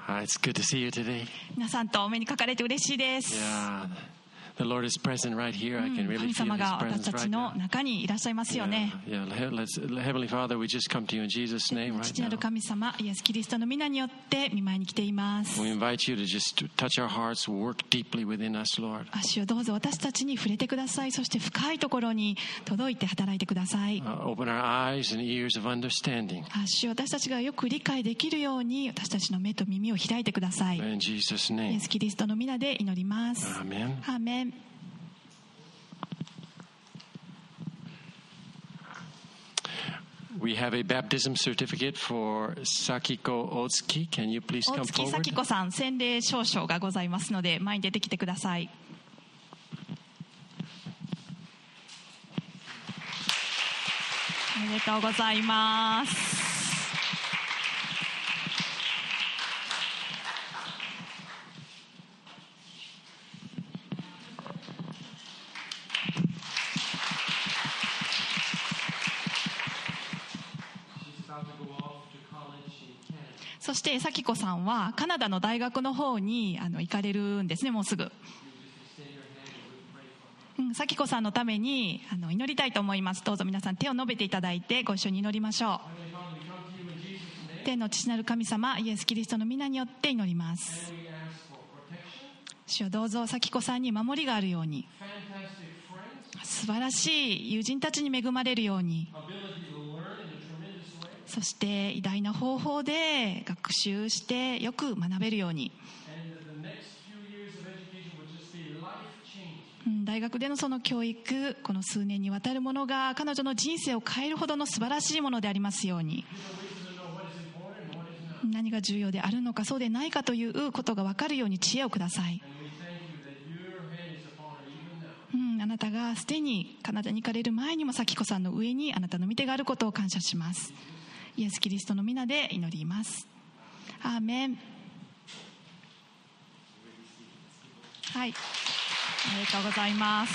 It's good to see you today. 皆さんとお目にかかれて嬉しいです。 Yeah, the Lord is present right here. I can 神 really feel 様 His が私 presence たち right の now. 中にいらっしゃいますよね。 Heavenly Father, we just come to you in Jesus' name 父 right なる now. 神様、イエス・キリストの皆によって御前に来ています。 We invite you to just touch our hearts, work deeply within us, Lord. 主よどうぞ私たちに触れてください。そして深いところに届いて働いてください。 Open our eyes and ears of understanding. 主よ私たちがよく理解できるように私たちの目と耳を開いてください。 In Jesus' イエ name. ス・キリストの皆で祈ります。 Amen. アーメン。 We have a baptism certificate for Sakiko Otsuki. Can you please 大 come 月咲 forward? 子さん、洗礼証書がございますので前に出てきてください。おめでとうございます。そして咲子さんはカナダの大学の方に行かれるんですね、もうすぐ。咲子さんのために祈りたいと思います。どうぞ皆さん手を伸べていただいてご一緒に祈りましょう。天の父なる神様、イエス・キリストの皆によって祈ります。主よどうぞ咲子さんに守りがあるように、素晴らしい友人たちに恵まれるように、そして偉大な方法で学習してよく学べるように、大学でのその教育、この数年にわたるものが彼女の人生を変えるほどの素晴らしいものでありますように、何が重要であるのかそうでないかということが分かるように知恵をください。あなたがすでにカナダに行かれる前にも咲子さんの上にあなたの御手があることを感謝します。イエス・キリストの皆で祈ります。アーメン。はい、ありがとうございます。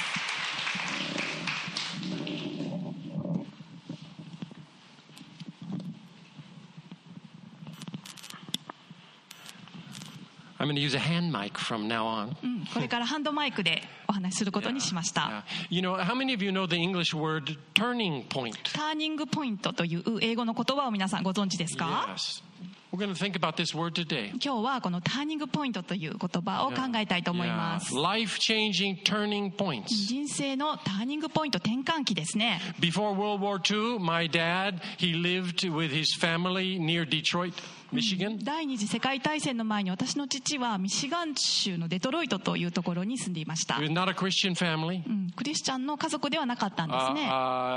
I'm going to use a hand mic from now on. これからハンドマイクでお話しすることにしました。 You know, how many of you know the English word turning point? ターニングポイントという英語の言葉を皆さんご存知ですか？ Yes. We're going to think about this word today. 今日はこのターニングポイントという言葉を考えたいと思います。 Life-changing turning points. 人生のターニングポイント、転換期ですね。 Before World War II, my dad, he lived with his family near Detroit, Michigan. 第二次世界大戦の前に私の父はミシガン州のデトロイトというところに住んでいました。 He was not a Christian family. クリスチャンの家族ではなかったんですね。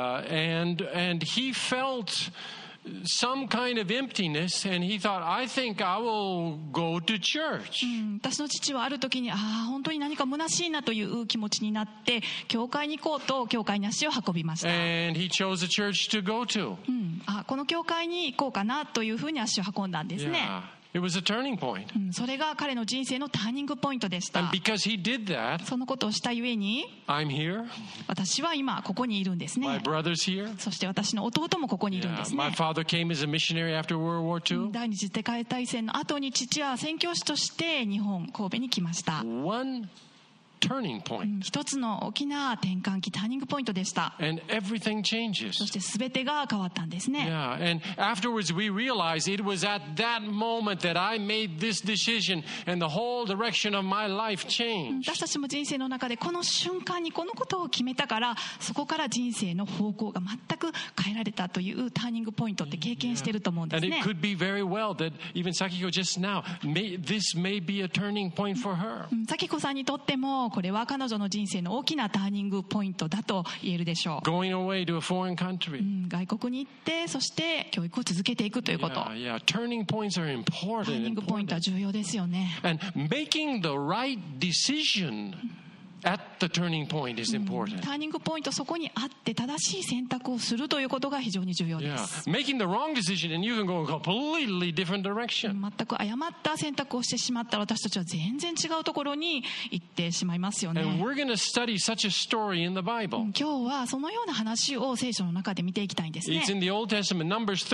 And he felt some kind of emptiness, and he thought, I think I will go to church. 私の父はある時に本当に何か虚しいなという気持ちになって教会に行こうと教会に足を運びました。 And he chose a church to go to. この教会に行こうかなというふうに足を運んだんですね。 It was a turning point. それが彼の人生のターニングポイントでした。 And because he did that, そのことをしたゆえに I'm here. 私は今ここにいるんですね。 My brother's here. そして私の弟もここにいるんですね。 My father came as a missionary after World War II. 第二次世界大戦の後に父は宣教師として日本神戸に来ました。 One turning point. 一つの大きな転換期、ターニングポイントでした。 And everything changes. そして全てが変わったんですね。 And afterwards we realized it was at that moment that I made this decision and the whole direction of my life changed. 私たちも人生の中でこの瞬間にこのことを決めたから、そこから人生の方向が全く変えられたというターニングポイントって経験していると思うんです And ね。 it could be very well that even Sakiko just now, this may be a turning point for her. 咲子さんにとってもこれは彼女の人生の大きなターニングポイントだと言えるでしょう。 Going away to a foreign country. 外国に行ってそして教育を続けていくということ。 Turning points are ターニン important. グポイントは重要ですよね。 And making the right decision at the turning point is important. ターニングポイント、そこにあって正しい選択をするということが非常に重要です。 Making the wrong decision and you can go in a completely different direction. 全く誤った選択をしてしまったら私たちは全然違うところに行ってしまいますよね。 And we're going to study such a story in the Bible. 今日はそのような話を聖書の中で見ていきたいんですね。 It's in the Old Testament, Numbers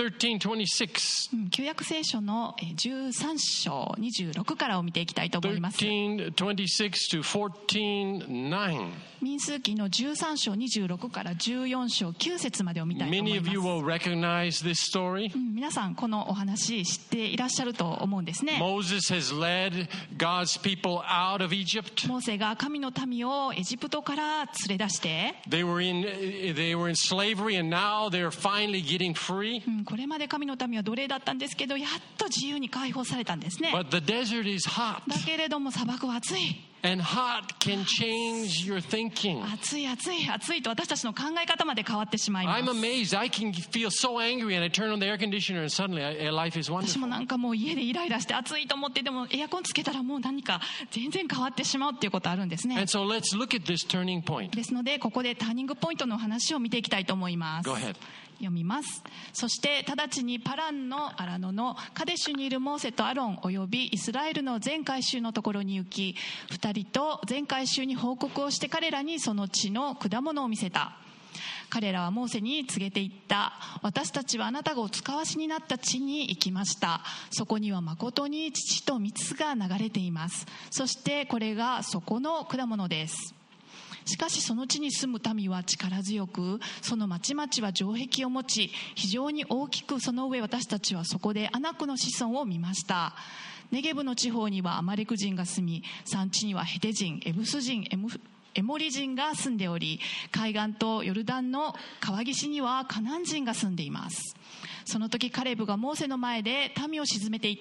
13:26. 旧約聖書の13章26からを見ていきたいと思います。 13:26 to 14:9. 民数記の13章26から14章9節までを見たいと思い Many ま of you す。 will recognize this story. 皆さんこのお話知っていらっしゃると思うんですね。 Moses has led God's people out of Egypt. モーセが神の民をエジプトから連れ出して、 They were in slavery and now they're finally getting free. これまで神の民は奴隷だったんですけど、やっと自由に解放されたんですね。 But the desert is hot. だけれども砂漠は暑い。 And hot can change your thinking. 暑い暑い暑いと私たちの考え方まで変わってしまいます。 I'm amazed. I can feel so angry and I turn on the air conditioner and suddenly life is 私 wonderful. もなんかもう家でイライラして暑いと思って、でもエアコンつけたらもう何か全然変わってしまうっていうことあるんですね。 And so let's look at this turning point. ですのでここでターニングポイントの話を見ていきたいと思います。 Go ahead. 読みます。そして直ちにパランのアラノのカデシュにいるモーセとアロンおよびイスラエルの全会衆のところに行き、二人と全会衆に報告をして彼らにその地の果物を見せた。彼らはモーセに告げていった。私たちはあなたがお使わしになった地に行きました。そこには誠に乳と蜜が流れています。そしてこれがそこの果物です。しかしその地に住む民は力強く、その町々は城壁を持ち非常に大きく、その上私たちはそこでアナクの子孫を見ました。ネゲブの地方にはアマレク人が住み、山地にはヘテ人、エブス人、エモリ人が住んでおり、海岸とヨルダンの川岸にはカナン人が住んでいます。その時カレブがモーセの前で民を鎮めていった。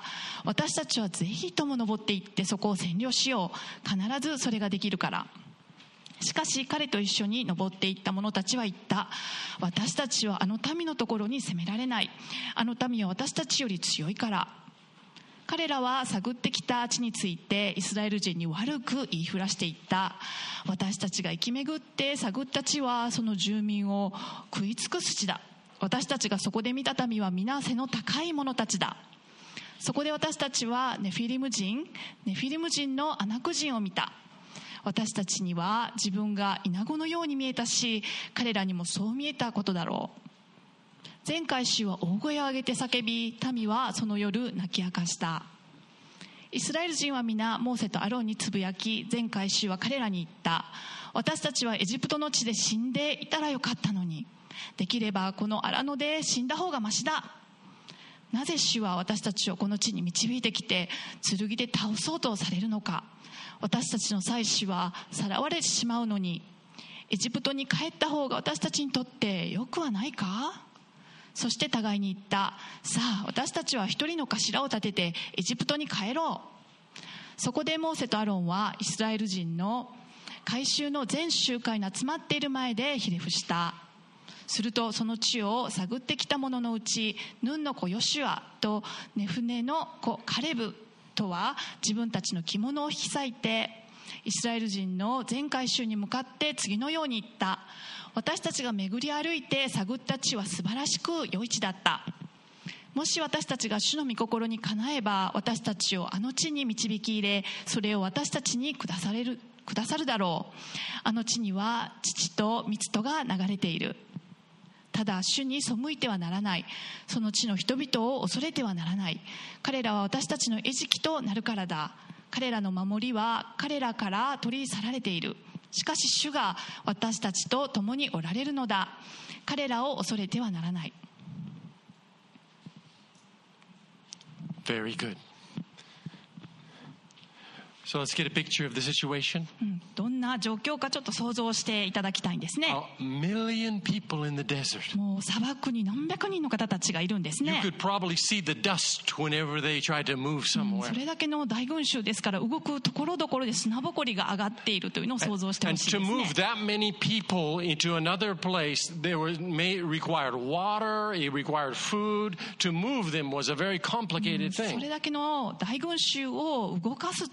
私たちはぜひとも登っていってそこを占領しよう。必ずそれができるから。しかし彼と一緒に登っていった者たちは言った。私たちはあの民のところに攻められない。あの民は私たちより強いから。彼らは探ってきた地についてイスラエル人に悪く言いふらしていった。私たちが生き巡って探った地はその住民を食い尽くす地だ。私たちがそこで見た民は皆背の高い者たちだ。そこで私たちはネフィリム人のアナク人を見た。私たちには自分がイナゴのように見えたし、彼らにもそう見えたことだろう。全会衆は大声を上げて叫び、民はその夜泣き明かした。イスラエル人は皆モーセとアロンにつぶやき、全会衆は彼らに言った。私たちはエジプトの地で死んでいたらよかったのに、できればこのアラノで死んだ方がましだ。なぜ主は私たちをこの地に導いてきて剣で倒そうとされるのか。私たちの妻子はさらわれてしまうのに、エジプトに帰った方が私たちにとってよくはないか。そして互いに言った。さあ私たちは一人の頭を立ててエジプトに帰ろう。そこでモーセとアロンはイスラエル人の会衆の全集会の集まっている前でひれ伏した。するとその地を探ってきた者のうち、ヌンの子ヨシュアとネフネの子カレブとは自分たちの着物を引き裂いてイスラエル人の全会衆に向かって次のように言った。私たちが巡り歩いて探った地は素晴らしく良い地だった。もし私たちが主の御心にかなえば、私たちをあの地に導き入れ、それを私たちにくださるだろう。あの地には乳と蜜とが流れている。ただ主に背いてはならない。その地の人々を恐れてはならない。彼らは私たちの餌食となるからだ。彼らの守りは彼らから取り去られている。しかし主が私たちと共におられるのだ。彼らを恐れてはならない。 Very good. So let's get a picture of the situation. どんな状況かちょっと想像していただきたいんですね。 A million people in the desert. もう砂漠に何百人の方たちがいるんですね。 You could probably see the dust whenever they tried to move そ somewhere. れだけの大群衆ですから、動くところどころで砂ぼこりが上がっているというのを想像してほ And しい to ですね。 move that many people into another place, required water, it required food. To move them was a very complicated そ thing. れだけの大群衆を動かすというのは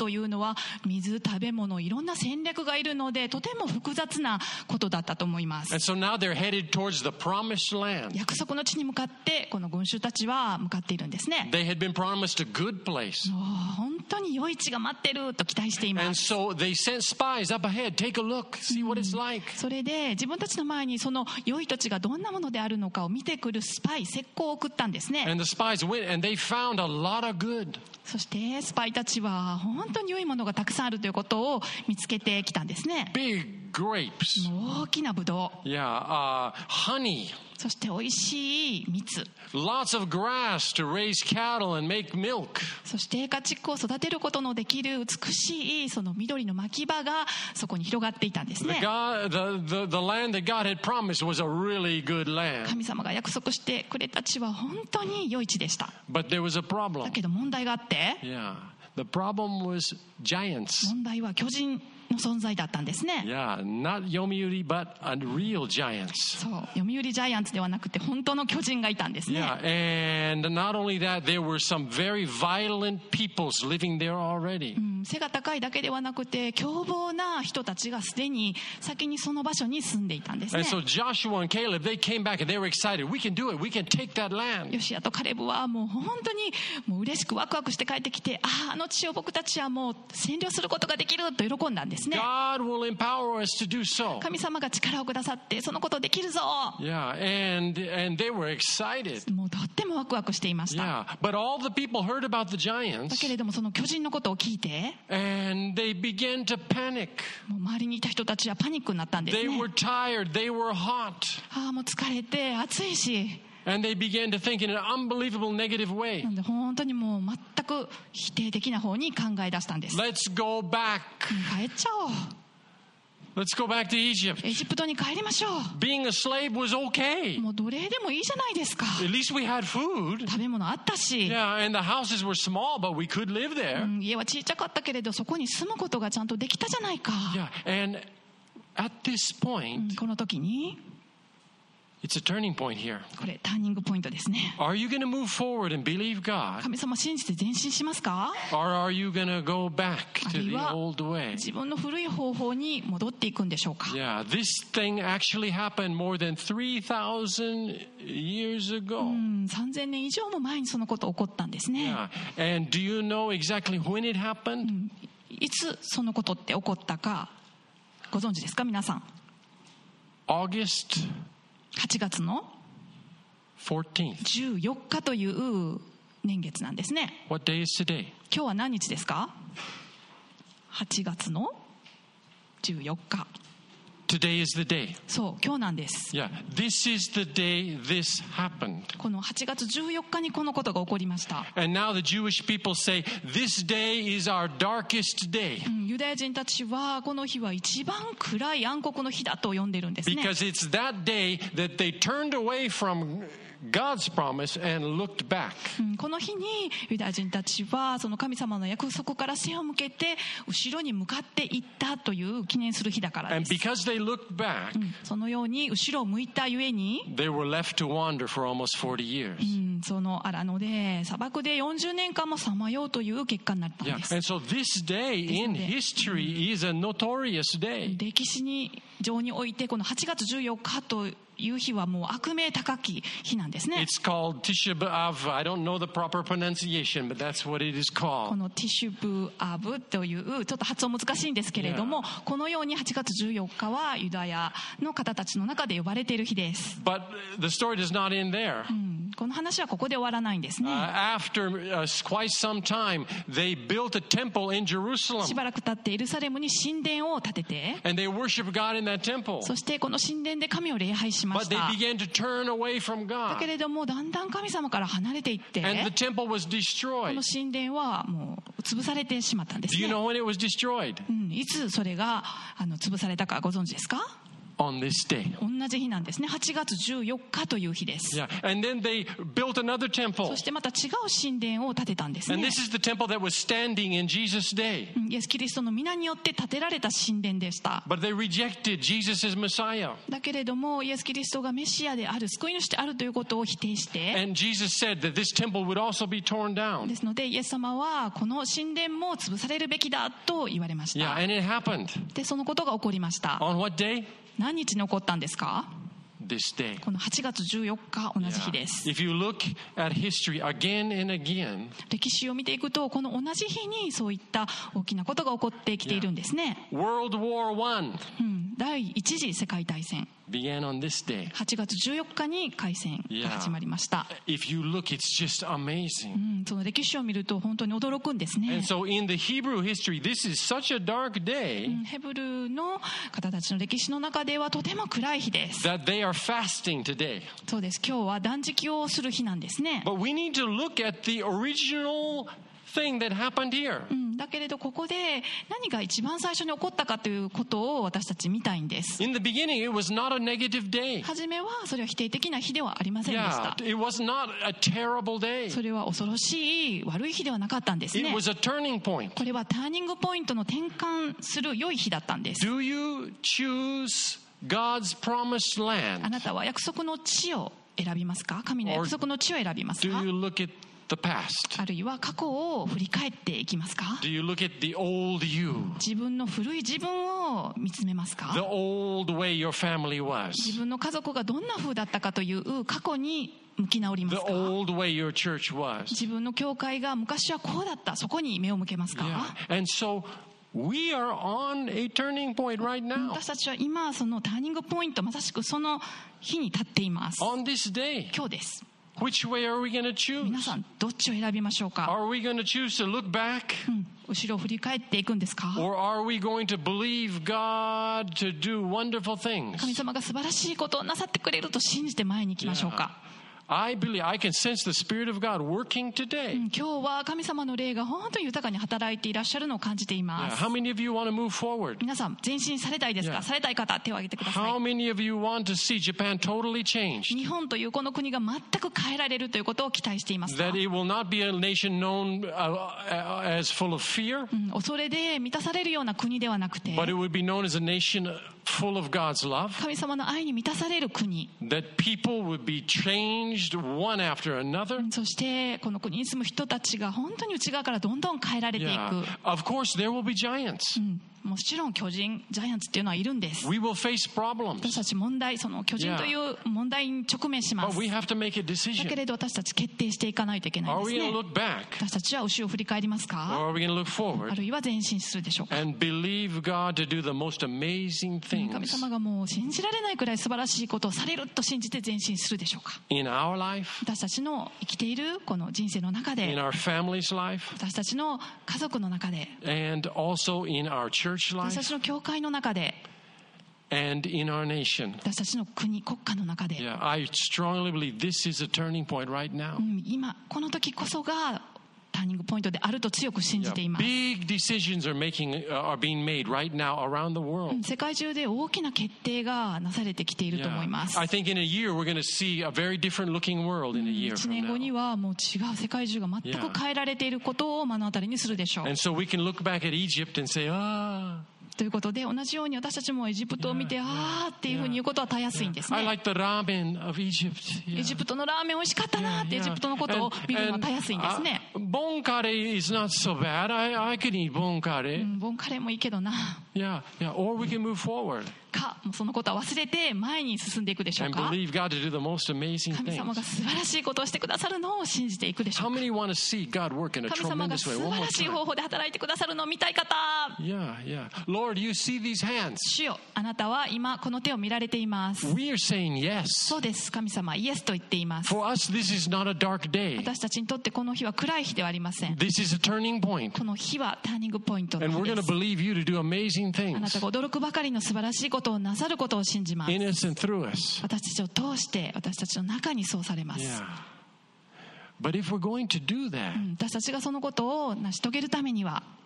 は水、食べ物、いろんな戦略がいるので、とても複雑なことだったと思います。 And so now they're headed towards the promised land. 約束の地に向かってこの群衆たちは向かっているんですね。 They had been promised a good place. 本当に良い地が待ってると期待していま And す。 so they sent spies up ahead. Take a look. See what it's like. それで自分たちの前にその良い土地がどんなものであるのかを見てくるスパイ、石膏を送ったんですね。 And the spies went and they found a lot of good. そしてスパイたちは本当に良いものがたくさんあるということを見つけてきたんですね。 Big grapes. 大きなブドウ、 Yeah, honey. そして美味しい蜜、 Lots of grass to raise cattle and make milk. そして家畜を育てることのできる美しいその緑の牧場がそこに広がっていたんです The ね。 land that God had promised was a really good land. 神様が約束してくれた地は本当に良い地でした。 But there was a だ problem. けど問題があって、 Yeah. The problem was giants. 問題は巨人の存在だったんですね。 Yeah, not Yomiuri, but a real giants. そう、読売ジャイアンツではなくて本当の巨人がいたんですね。 Yeah, and not only that, there were some very violent peoples living there already. 背が高いだけではなくて凶暴な人たちがすでに先にその場所に住んでいたんですね。 And so Joshua and Caleb, they came back and they were excited. We can do it. We can take that land. ヨシアとカレブはもう本当にもう嬉しくワクワクして帰ってきて、あの地を僕たちはもう占領することができると喜んだんですね。 God will empower us to do so. 神様が力をくださってそのことできるぞ。 Yeah, and they were excited. もうとってもワクワクしていました。 Yeah, but all the people heard about the だ giants けれどもその巨人のことを聞いて、 and they began to panic. もう周りにいた人たちはパニックになったんです They ね。 were tired. They were hot. もう疲れて暑いし、 And they began to think in an unbelievable negative way. なんで本当にもう全く否定的な方に考え出したんです。 Let's go back. 帰っちゃおう。 Let's go back to Egypt. エジプトに帰りましょう。 Being a slave was okay. もう奴隷でもいいじゃないですか。 At least we had food. 食べ物あったし、 Yeah, and the houses were small, but we could live there. 家は小さかったけれどそこに住むことがちゃんとできたじゃないか。 Yeah, and at this point, この時に it's a turning point here. これターニングポイントですね。 Are you going to move forward and believe God? 神様信じて前進しますか？ Or are you going to go back あ to るい the は old way? 自分の古い方法に戻っていくんでしょうか？ Yeah, this thing actually happened more than 3,000 years ago. 3000年以上も前にそのこと起こったんですね。 Yeah. And do you know exactly when it happened? いつそのことって起こったかご存知ですか皆さん？ August 8月の 14th. 14日という年月なんですね。 What day is today? 今日は何日ですか？8月の14日。 Today is the day. そう、今日なんです。 Yeah, this is the day this happened. この8月14日にこのことが起こりました。 And now the Jewish people say, this day is our darkest day. ユダヤ人たちはこの日は一番暗い暗黒の日だと呼んでるんですね。 Because it's that day that they turned away from God's promise and looked back. この日にユダヤ人たちはその神様の約束から背を向けて後ろに向かっていったという記念する日だからで And す。 because they looked back, そのように後ろを向いたゆえに、 they were left to wander for almost 40 years. その荒野で砂漠で40年間もさまようという結果になったん Yeah. です。 And so this day in history is a notorious day. 歴史上においてこの8月14日という日はもう悪名高き日なんですね。 It's called Tisha B'Av. I don't know the proper pronunciation, but that's what it is こ called. のティシュブアブというちょっと発音難しいんですけれども、このように8月14日はユダヤの方たちの中で呼ばれている日です。 But the story does not end there. この話はここで終わらないんですね。 After quite some time, they built a temple in し Jerusalem. ばらく経ってエルサレムに神殿を建てて、 And they worship God in that temple. そしてこの神殿で神を礼拝しま But し they た。 began to turn away from だけ God. れどもだんだん神様から離れていって、 And the temple was こ destroyed. の神殿はもう潰されてしまったんです Do you ね。 know when it was destroyed? いつそれが潰されたかご存知ですか？ on this day. 同じ日なんですね。8月14日という日です。 Yeah, and then they built another temple. そしてまた違う神殿を建てたんですね。 And this is the temple that was standing in Jesus' day. イエス・キリストの皆によって建てられた神殿でした。 But they rejected Jesus as Messiah. だけれども、イエス・キリストがメシアである、救い主であるということを否定して、 And Jesus said that this temple would also be torn down. ですので、イエス様はこの神殿も潰されるべきだと言われました。 Yeah, and it happened. で、そのことが起こりました。 On what day? 何日に起こったんですか？ This day. この8月14日、同じ日です。 If you look at history again and again, 歴史を見ていくと、この同じ日にそういった大きなことが起こってきているんですね。 World War I 第一次世界大戦 began on this day. 8月14日に開戦が始まりました。 If you look, it's just amazing. その歴史を見ると本当に驚くんですね。 And so in the Hebrew history, this is such a dark day ヘブルの方たちの歴史の中ではとても暗い日です。 that they are fasting today. そうです。今日は断食をする日なんですね。 But we need to look at the original thing that happened here. だけれどここで何が一番最初に起こったかということを私たち見たいんです。 In the beginning, it was not a negative day. 初めはそれは否定的な日ではありませんでし Yeah, た。 it was not a terrible day. それは恐ろしい悪い日ではなかったんですね。 It was a turning point. これはターニングポイントの転換する良い日だったんです。 Do you choose God's promised あ land? なたは約束の地を選びますか？神の約束の地を選びます Do か？ you look at the past? あるいは過去を振り返っていきますか？ Do you look at the old you? 自分の古い自分を見つめますか？ The old way your family was? 自分の家族がどんな風だったかという過去に向き直りま The すか？ old way your church was? 自分の教会が昔はこうだった、そこに目を向けますか？ Yeah. And so we are on a turning point right now. 私たちは今そのターニングポイント、まさしくその日に立っています。 On this day, 今日です。 which way are we going to 皆 choose? さんどっちを選びましょうか？ Are we going to choose to look back? 後ろを振り返っていくんですか？ Or are we going to believe God to do wonderful things? 神様が素晴らしいことをなさってくれると信じて前に行きましょうか？ I believe I can sense the Spirit of God working today. 今日は神様の霊が本当に豊かに働いていらっしゃるのを感じていま Yeah. す。 How many of you want to move forward? 皆さん前進されたいですか？ Yeah. されたい方手を挙げてくださ How い。 many of you want to see Japan totally changed? 日本というこの国が全く変えられるということを期待していますか？ That it will not be a nation known as full of fear, 恐れで満たされるような国ではなくて、 but it would be known as a nation full of God's love. 神様の愛に満たされる国、 That people would be changed one after another. そしてこの国に住む人たちが本当に内側からどんどん変えられていく。 Yeah. Of course, there will be giants. もちろん巨人、ジャイアンツっていうのはいるんです。 We will face problems, 私たち問題、その巨人という問題に直面しま but す。 we have to make a だけ decision. れど私たち決定していかないといけない Are です we going ね to。look back, 私たちは後ろを振り返ります or か？ are we going to look あ forward るいは前進するでしょうか？ and believe God to do the most amazing 神 things 様がもう信じられないくらい素晴らしいことをされると信じて前進するでしょうか？ in our life, 私たちの生きているこの人生の中 in で、 our family's life, 私たちの家族の中で、 and also in our church 私た life, ちの教会の中で、 and in our nation. 私たちの国家の中で、 Yeah, I strongly believe this is a turning point right now. 今この時こそがターニングポイントであると強く信じてい Yeah, ます。 big decisions are being made right now around the world. 世界中で大きな決定がなされてきていると思います。 I think in a year we're going to see a very different looking world in a year 1 from 年後 now. にはもう違う世界中が全く変えられていることを目の当たりにするでしょう。 And so we can look back at Egypt and say, ということで同じように私たちもエジプトを見てあーっていうふうに言うことはたやすいんです I ね。 like the ramen of Egypt. エジプトのラーメン美味しかったなってエジプトのことを見るのはたやすいんですね。 Bon curry is not so bad. I can eat bon curry. ボンカレーもいいけどな。 Yeah. Or we can move forward か、もうそのことは忘れて前に進んでいくでしょう and か。 believe God to do the most amazing 神様 things. が素晴らしいことをしてくださるのを信じていくでしょ How うか。 many want to see God work in a 神様が tremendous 素 way? 晴 One more らしい time. 方法で働いてくださるのを見たい方、 Yeah. Lord, you see these hands. 主よ、あなたは今この手を見られています。 We are saying yes. そうです、神様、イエスと言っています。 For us, this is not a dark day. 私たちにとってこの日は暗い日ではありません。 This is a turning point. この日はターニングポイントの And 日 we're で going to す。 believe you to do amazing あなた things が驚くばかりの素晴らしいことをなさることを信じます。 in us and through us. 私たちを通して私たちの中にそうされます。 Yeah. But if we're going to do that, 私たちがそのことを成し遂げるためには、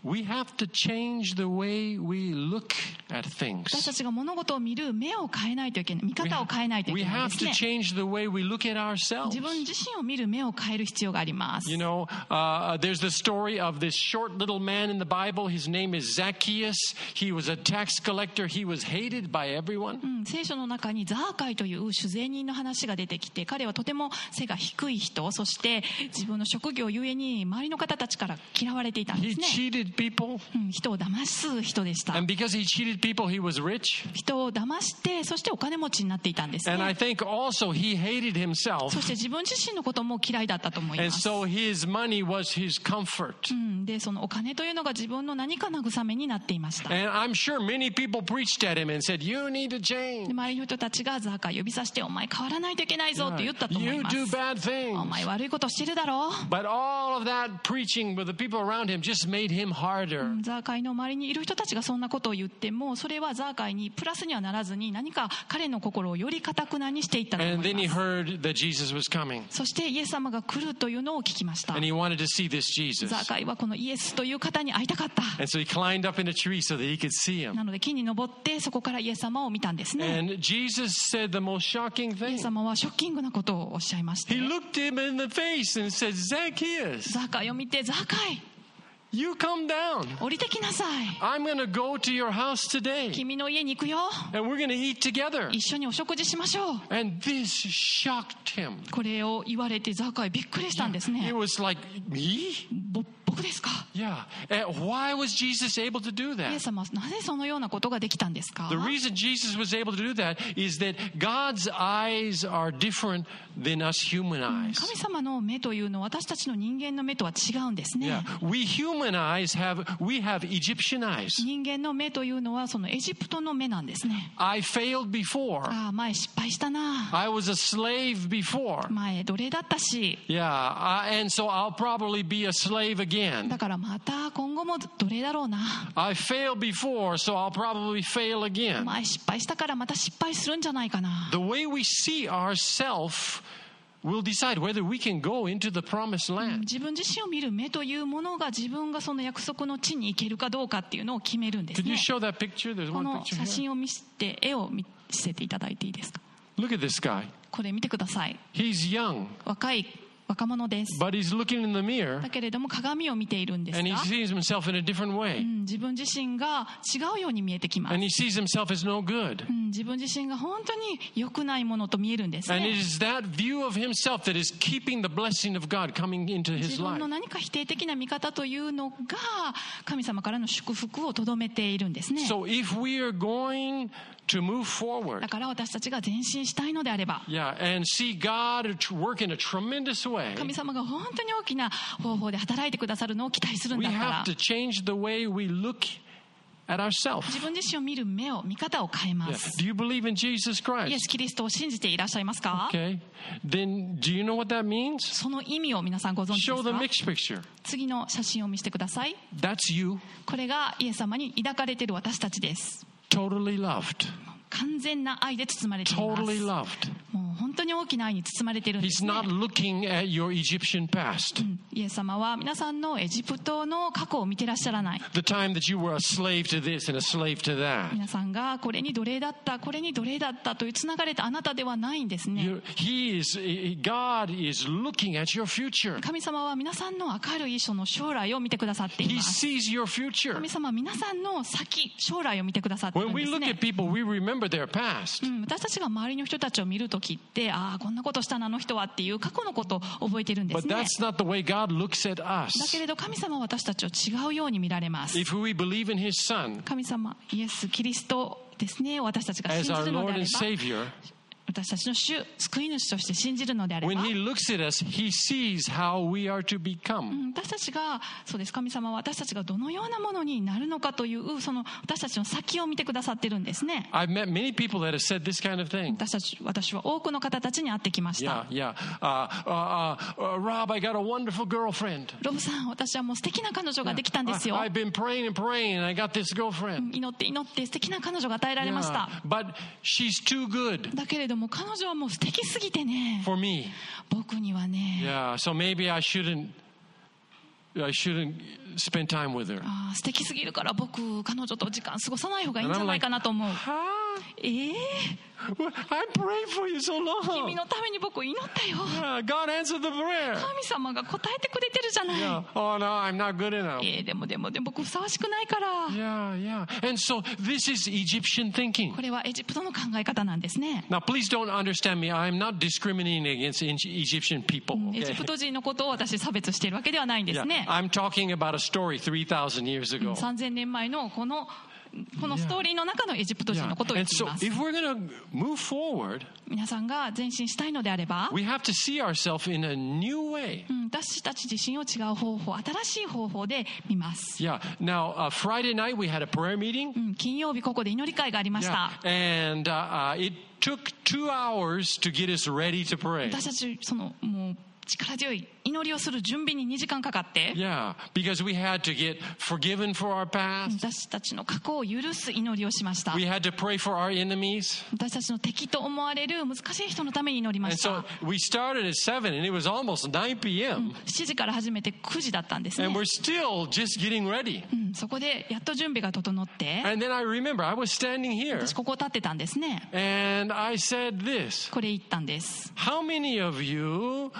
We have to change the way we look at 私 things. たちが物事を見る目を変えないといけない、見 We 方を変えないとい we けない have です to ね。 change the way we look at ourselves. 自分自身を見る目を変える必要があります。 You know, there's the story of this short little man in the Bible. His name is Zacchaeus. He was a tax collector. He was hated by everyone. 聖書の中にザーカイという酒税人の話が出てきて、彼はとても背が低い人、そして自分の職業ゆえに周りの方たちから嫌われていたんで He すね。 cheated people. 人を騙す人でした。 And because he cheated people, he was rich. 人を騙してそしてお金持ちになっていたんです And I ね。 think also he hated himself. そして自分自身のことも嫌いだったと思い And ます。 so his money was his comfort. でそのお金というのが自分の何か慰めになっていました。で And I'm sure many people preached at him and said, "You need to change. 周りの人たちがザーカイ呼び出してお前変わらないといけないぞって言ったと思い You ま do す。 bad お前 things." 悪いことしてるだろう。 But all of that preaching with the people around him just made him harder. ザーカイの周りにいる人たちがそんなことを言ってもそれはザーカイにプラスにはならずに何か彼の心をより堅くなにしていったと And 思い then he ます。 heard that Jesus was coming. そしてイエス様が来るというのを聞きました。 And he wanted to see this Jesus. ザーカイはこのイエスという方に会いたかった。 And so he climbed up in a tree so that he could see him. なので木に登ってそこからイエス様を見たんですね。 And Jesus said the most shocking イエ thing. ス様はショッキングなことをおっしゃいまして He looked him in the face and said, "Zacchaeus, ザーカイを見てザーカイ you come down. 降りてきなさい。 I'm going to go to your house today. 君の家に行くよ。 And we're going to eat together." 一緒にお食事しましょう。 And this shocked him. これを言われてザーカイびっくりしたんですね It。was like, me? 僕ですか。 Yeah. And why was Jesus able to do イエ that? ス様はなぜそのようなことができたんですか。 The reason Jesus was able to do that is that God's eyes are different than us human eyes. 神様の目というのは私たちの人間の目とは違うんですね。 Yeah. We human eyes we have Egyptian eyes. 人間の目というのはそのエジプトの目なんですね。 I failed before. ああ前失敗したな。 I was a slave before. 前奴隷だったし。 Yeah. And so I'll probably be a slave again. だからまた今後も奴隷だろうな。 I failed before, so I'll probably fail again. 前失敗したからまた失敗するんじゃないかな。 The way we see ourselves will decide whether we can go into the promised land. 自分自身を見る目というものが自分がその約束の地に行けるかどうかっていうのを決めるんです Could you ね。 show that picture? There's こ one の picture 写 here. 真を見せて絵を見せていただいていいですか。 Look at this guy. これ見てください。 He's young, 若者です。 but he's looking in the mirror だけれども鏡を見ているんです and he が、 sees himself in a different way. 自分自身が違うように見えてきます And。he sees himself as no good. 自分自身が本当に良くないものと見えるんです And it ね。 is that view of himself that is keeping the blessing of God coming into 自 his 分 life. の何か否定的な見方というのが神様からの祝福をとどめているんですね。 So if we are going to move forward, だから私たちが前進したいのであれば、 yeah, and see God work in a tremendous way, 神様が本当に大きな方法で働いてくださるのを期待するん we だったら have to change the way we look at ourselves. 自分自身を見る見方を変えま Yeah. す。 Do you believe in Jesus イエ Christ? ス・キリストを信じていらっしゃいますか。 Okay. Then do you know what that means? その意味を皆さんご存知で Show す the か。 mixed picture. 次の写真を見せてください。 That's you, これがイエス様に抱かれている私たちです。 totally loved. 完全な愛で包まれています。 Totally loved. もう本当に大きな愛に包まれているんで He's すね。 not looking at your Egyptian past. イエス様は皆さんのエジプトの過去を見てらっしゃらない。 The time that you were a slave to this and a slave to that. 皆さんがこれに奴隷だったこれに奴隷だったというつながれたあなたではないんですね。 God is looking at your future. 神様は皆さんの明るいその将来を見てくださってい He ます。 sees your future. 神様は皆さんの将来を見てくださっている When ん we です look ね at。people, we remember their past. 私たちが周りの人たちを見るときってああこんなことしたなあの人はっていう過去のことを覚えているんで But すね。 that's not the way God looks at だ us. けれど神様は私たちを違うように見られます。 If we believe in His Son 神様イエス・キリストですね、私たちが信 as じ our るので Lord あれ and ば、 Savior, 私たちの主救い主として信じるのであれば、 when He looks at us, He sees how we are to become. 私たちがそうです、神様は私たちがどのようなものになるのかというその私たちの先を見てくださってるんですね。 I've met many people that have said this kind of thing. 私は多くの方たちに会ってきました。 Yeah. Rob, I got a wonderful girlfriend. ロブさん、私はもう素敵な彼女ができたんですよ。 I've been praying and praying, and I got this girlfriend. 祈って素敵な彼女が与えられました。 But she's too good だけれども彼女はもう素敵すぎてね、 for me. 僕にはね、 Yeah, so maybe I shouldn't I shouldn't spend time with her. 素敵すぎるから僕彼女と時間過ごさない方がいいんじゃないかなと思う。 I prayed for you so long. 君のために僕祈ったよ。 Yeah, God answered the prayer. 神様が答えてくれてるじゃない。 Yeah. Oh no, I'm not good enough. でも僕ふさわしくないから。 Yeah. And so this is Egyptian thinking. これはエジプトの考え方なんですね。 Now, please don't understand me. I'm not discriminating against Egyptian people. エジプト人のことを私差別しているわけではないんですね。 I'm talking about a story 3,000 years ago. 3000年前のこのストーリーの中のエジプト人のことを言っています。 And so, if we're going to move forward, 皆さんが前進したいのであれば、 we have to see ourselves in a new way. 私たち自身を違う方法、新しい方法で見ます。 Yeah. Now, Friday night we had a prayer meeting. 金曜日ここで祈り会がありました。 And it took 2 hours to get us ready to pray. 私たちもう力強い祈りをする準備に2時間かかって、 Yeah, because we had to get forgiven for our past. 私たちの過去を許す祈りをしました。 We had to pray for our enemies. 私たちの敵と思われる難しい人のために祈りま And した。 so we started at 7 and it was almost 9 p.m. 7時から始めて9時だったんですね。 And we're still just getting ready. そこでやっと準備が整って、 And then I remember I was standing here 私ここ立ってたんですね。 and I said this. これ言ったんです。 How many of you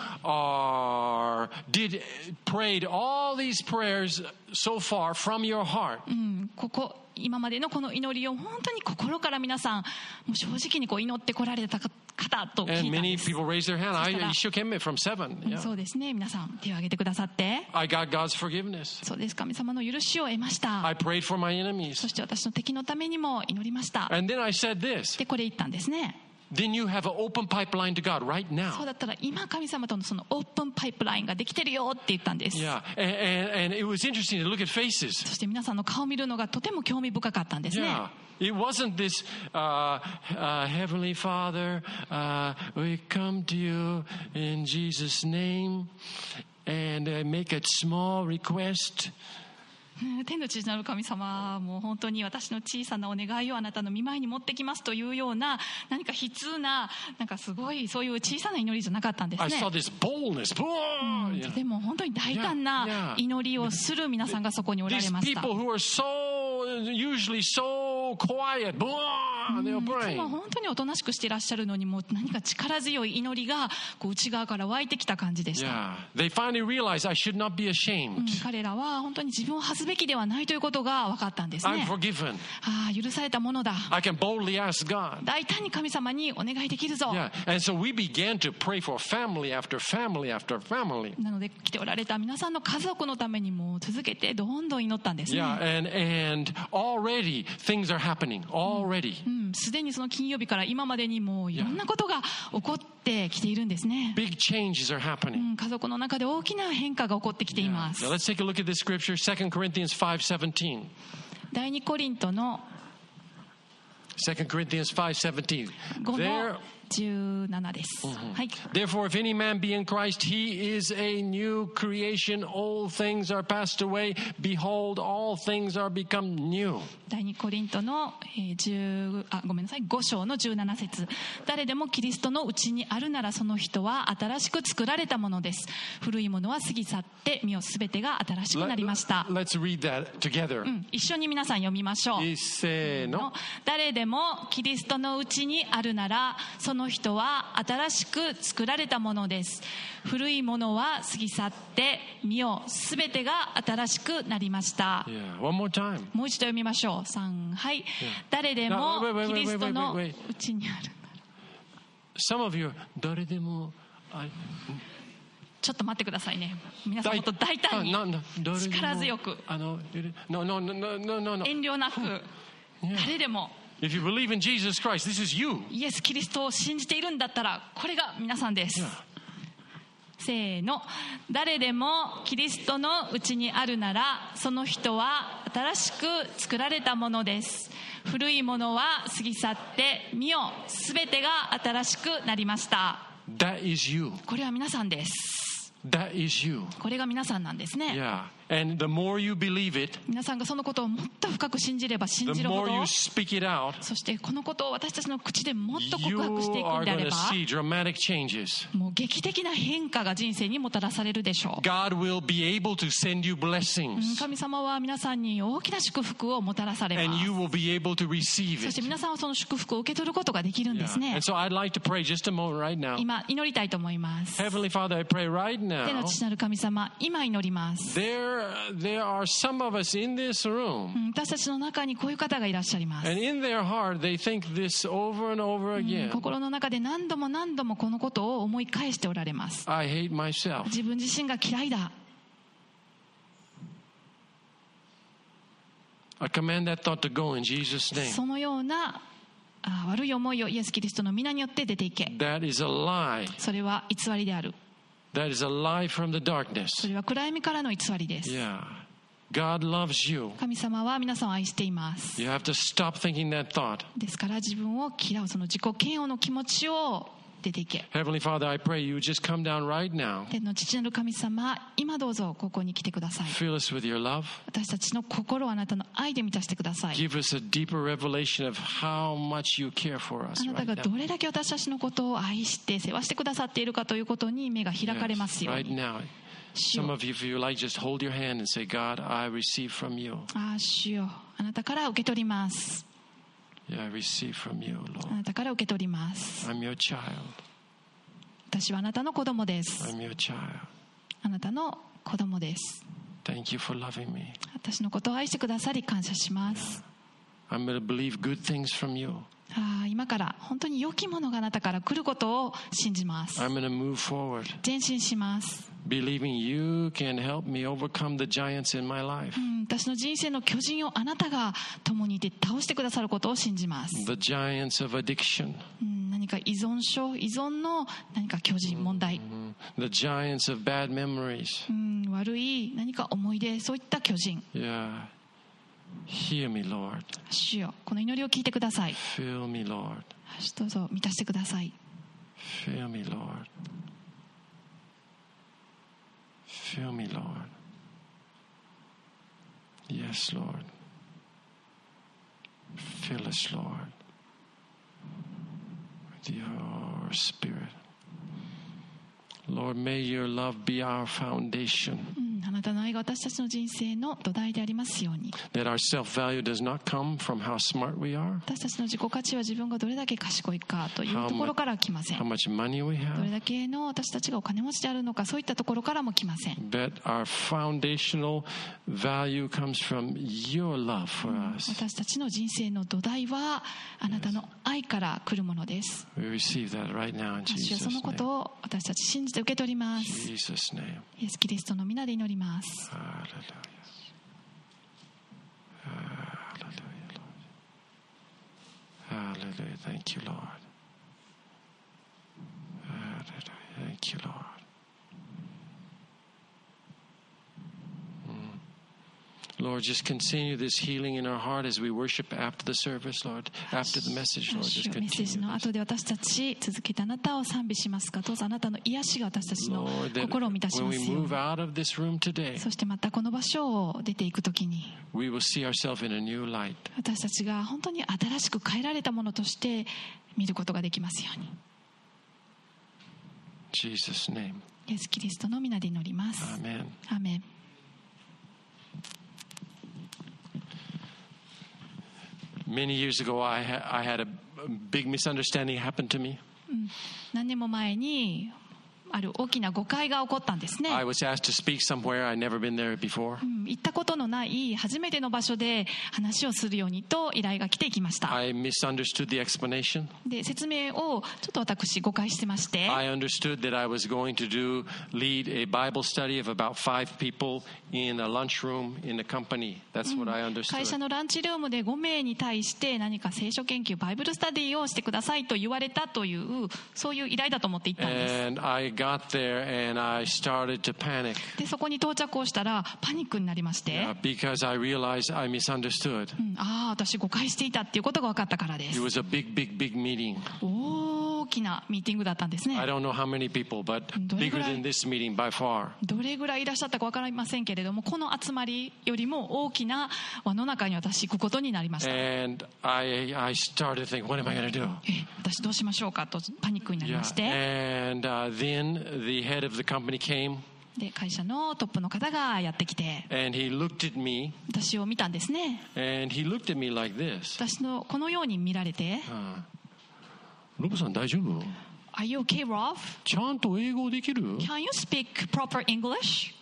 prayed all these prayers so far from your heart? 今までのこの祈りを本当に心から皆さんもう正直に祈ってこられた方と聞い And たん many です。 people raised their hand. I shook him from 7. Yeah. そうですね。皆さん手を挙げてくださって、 I got God's forgiveness. そうです。神様の許しを得ました。 I prayed for my enemies. そして私の敵のためにも祈りました。 And then I said this. でこれ言ったんですね。 Then you have an open pipeline to God right そう now. だったら今神様とのそのオープンパイプラインができてるよって言ったんです。 Yeah. And it was interesting to look at faces. そして皆さんの顔を見るのがとても興味深かったんですね。 Yeah. It wasn't this Heavenly Father, we come to you in Jesus' name and make a small request. 天の父なる神様、もう本当に私の小さなお願いをあなたの御前に持ってきますというような何か悲痛な、なんかすごいそういう小さな祈りじゃなかったんです I ね。 saw this boldness. でも本当に大胆な祈りをする皆さんがそこにおられ These ました。 people who are usually so quiet, they'll いつ pray. も本当におとなしくしていらっしゃるのにも何か力強い祈りが内側から湧いてきた感じでした。 Yeah. They finally realized I should not be ashamed. 彼らは本当に自分を恥ずべきではないということが分かったんです I'm ね。 forgiven. 許されたものだ。 I can boldly ask God. 大胆に神様にお願いできるぞ。 Yeah. And so we began to pray for family after family after family. なので来ておられた皆さんの家族のためにも続けてどんどん祈ったんですね。 Yeah. And already things are happening. Already. すでにその金曜日から今までにもいろんなことが起こってきているんですね。 Big changes are happening. 家族の中で大きな変化が起こってきています。 Now let's take a look at this scripture, 2 Corinthians 5:17. 第2コリントの 2 Corinthians 5:17. 5 There, の17です。はい。 Therefore, if any man be in Christ, he is a new creation. Old things are passed away. Behold, all things are become new. 第2コリントの5章の17節。誰でもキリストのうちにあるならその人は新しく作られたものです。古いものは過ぎ去って身をすべてが新しくなりました。 Let's read that together. 一緒に皆さん読みましょう。 せーの。 誰でもキリストのうちにあるならその人は新しく作られたものです。古いものは過ぎ去って身をすべてが新しくなりました。 Yeah, one more time. もう一度読みましょう。3、はい。誰でもキリストのうちにある。 Some of you, 誰でも、 ちょっと待ってくださいね。皆さんもっと大胆に力強く遠慮なく誰でも If you believe in Jesus Christ, this is you. イエス・キリストを信じているんだったらこれが皆さんです。せーの。誰でもキリストのうちにあるならその人は新しく作られたものです。古いものは過ぎ去って身をすべてが新しくなりました。 That is you. これは皆さんです。 That is you. これが皆さんなんですね。 Yeah. And the more you believe it, 皆さんがそのことをもっと深く信じれば信 the じるほ more you ど、 speak it out, そしてこのことを私たちの口でもっと告 you 白していくん are であ going れ to ば、 see dramatic changes. もう劇的な変化が人生にもたらされるでしょう。 God will be able to send you blessings, 神様は皆さんに大きな祝福をもたらされ and ま you す。 will be able to receive そして it. 皆さんはその祝福を受け取ることができるんです Yeah. ね And。so I'd like to pray just a moment right now. 今祈りたいと思います。 Heavenly Father, I pray right 天の now. 父なる神様、今祈ります。 There are some of us in this room, 私たちの中にこういう方がいらっしゃいます。 and in their heart they think this over and over again. 心の中で何度も何度もこのことを思い返しておられます。 I hate myself. 自分自身が嫌いだ。 I command that thought to go in Jesus' name. そのような悪い思いをイエス・キリストの皆によって出ていけ。 That is a lie. それは偽りである。 That is a lie from the そ darkness. れは暗闇からの偽りです。 Yeah. God loves you. 神様は皆さんを愛しています。 You have to stop thinking that thought. ですから自分を嫌うその自己嫌悪の気持ちを出ていけ。 Heavenly Father, I pray you just come down right now. 天の父なる神様、今どうぞここに来てください。 Fill us with your love. 私たちの心をあなたの愛で満たしてください。 Give us a deeper revelation of how much you care for あ us なた right が now. どれだけ私たちのことを愛して世話してくださっているかということに目が開かれます Yes, よう right に。 now. 主 Some よ、 of you, if you like, just hold your hand and say, God, I receive from you. 主よ、あなたから受け取ります。 Yeah, I receive from you, あ Lord. なたから受け取ります。 I'm your child. 私はあなたの子供です。 I'm your child. あなたの子供です。 Thank you for loving me. 私のことを愛してくださり感謝します。 I'm going to believe good things from you. 今から本当に良きものがあなたから来ることを信じます。 I'm going to move forward, 前進します。 believing you can help me overcome the giants in my life. 私の人生の巨人をあなたが共にいて倒してくださることを信じます。 The giants of addiction, 何か依存症、依存の何か巨人、問題、 the giants of bad memories. 悪い何か思い出、そういった巨人。 Yeah. Hear me, Lord. 主よ、この祈りを聞いてください。 Fill me, Lord. どうぞ満たしてください。 Fill me, Lord. Fill me, Lord. Yes, Lord. Fill us, Lord, with your spirit. Lord, may your love be our foundation. あなたの愛が私たちの人生の土台でありますように。 That our self-value does not come from how smart we are, 私たちの自己価値は自分がどれだけ賢いかというところからは来ません。 how much money we どれ have, だけの私たちがお金持ちであるのか、そういったところからも来ません。 but our foundational value comes from your love for us. 私たちの人生の土台はあなたの愛から来るものです。 We receive that right now in 主よ、そ Jesus' のこ name. とを私たち信じて受け取ります。 Jesus' name. イエス・キリストの皆で祈ります。 Hallelujah. Hallelujah, Lord. Hallelujah. Thank you, Lord. Hallelujah. Thank you, Lord. Lord, just continue this healing in our heart as we worship after the service, Lord. After the message, Lord, 主 just よ、メッセージ continue. の後で私たち続けてあなたを賛美しますが、どうぞあなたの癒しが私たちの Lord, that 心を満たし when ま we すよう move に。 out of this room today, そしてまたこの場所を出ていくときに、 we will see ourselves in a new light. 私たちが本当に新しく変えられたものとして見ることができますように。 In Jesus' name. イエス・キリストの皆で祈ります。 Amen. アーメン。 Many years ago, I had a big misunderstanding happen to me. 何年も前にある大きな誤解が起こったんですね。 I was asked to speak somewhere. I'd never been there before. 行ったことのない初めての場所で話をするようにと依頼が来ていきました。 I misunderstood the explanation. で、説明をちょっと私誤解してまして、 I understood that I was going to lead a Bible study of about 5 people in a lunchroom in the company. That's what I 会社 understood. のランチルームで5名に対して何か聖書研究バイブルスタディをしてくださいと言われたというそういう依頼だと思って行ったんです。 And I got there and I started to panic で、そこに到着をしたらパニックになりまして、 because I realized I misunderstood. 私誤解していたっていうことが分かったからで It す。 was a big, big, big meeting. 大きなミーティングだったんですね。 I don't know how many people, but bigger than this meeting by far. どれぐらいいらっしゃったか分かりませんけれども、この集まりよりも大きな輪の中に私行くことになりました。 And I started thinking, what am I going to do? 私どうしましょうかとパニックになりまして、 And then the head of the company came で会社のトップの方がやってきて、 and he looked at me 私を見たんですね。 and he looked at me like this. 私のこのように見られて、 ロブさん大丈夫？ Are you okay, Rolf? ちゃんと英語できる？ Can you speak proper English?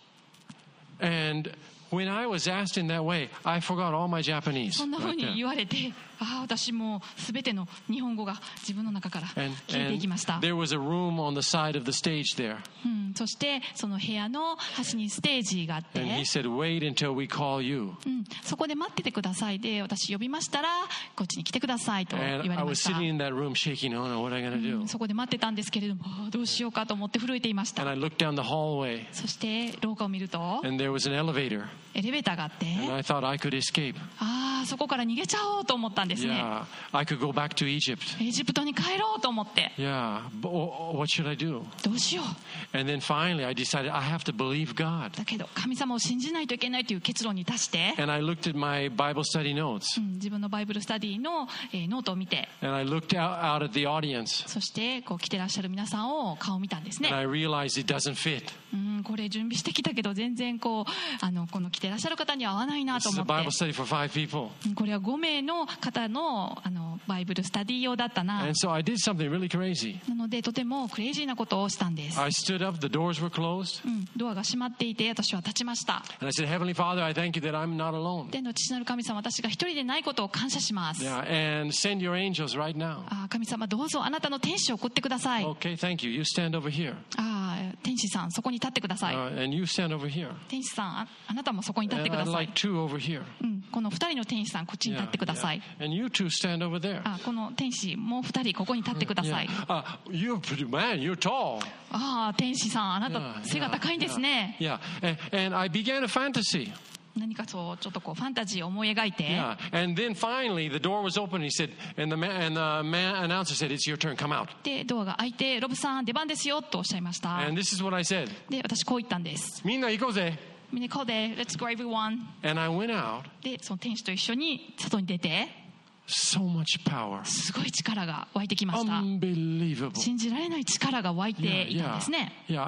And when I was asked in that way, I forgot all my Japanese. そんな風に言われて、私もすべての日本語が自分の中から消えていきました。 There was a room on the side of the stage there. そしてその部屋の端にステージがあって、 And he said, wait until we call you. そこで待っててください。で、私呼びましたらこっちに来てくださいと言わ And れ I ま was した。 sitting in that room shaking, oh no, what am I going to do? そこで待ってたんですけれども、どうしようかと思って震えていました。 And I looked down the hallway そして廊下を見ると and there was an elevator. エレベーターがあって、 And I thought I could escape. そこから逃げちゃおうと思ったんですね。 Yeah, I could go back to Egypt. エジプトに帰ろうと思って、 Yeah, but what should I do? どうしよう。 And then finally I decided I have to believe God. だけど神様を信じないといけないという結論に達して、 And I looked at my Bible study notes. 自分のバイブルスタディのノートを見て、 And I looked out at the audience. そしてこう来てらっしゃる皆さんを顔を見たんですね。 And I realized it doesn't fit. これ準備してきたけど全然この来てらっしゃる方には合わないな This と is 思 a って、 Bible study for 5 people. これは5名の方のバイブルスタディ用だったな。 And so I did something really crazy. なのでとてもクレイジーなことをしたんです。 I stood up, the doors were closed. ドアが閉まっていて私は立ちました。 And I said, Heavenly Father, I thank you that I'm not alone. 天の父なる神様、私が一人でないことを感謝します。 Yeah, and send your angels right now. 神様どうぞあなたの天使を送ってください。 Okay, thank you. You stand over here. 天使さんそこに立ってください。 And you stand over here. 天使さんあなたもそこに立って And くだ I'd さい。 like two over here. この2人の天使さんこっちに立ってください。 And you two stand over there. この天使もう2人ここに立ってください。 You're pretty man, you're tall. 天使さんあなた背が高いんですね。 Yeah, and I began a fantasy. 何かそうちょっとこうファンタジーを思い描いて、 Yeah, and then finally the door was open. And he said, and the man announcer said, "It's your turn. Come out." でドアが開いてロブさん出番ですよとおっしゃいました。 And this is what I said. で私こう言ったんです。 みんな行こうぜ。 みんなこうで Let's go everyone. And I went out. でその天使と一緒に外に出て、 So much power. すごい力が湧いてきました。 Unbelievable. 信じられない力が湧いていたんですね。 Yeah,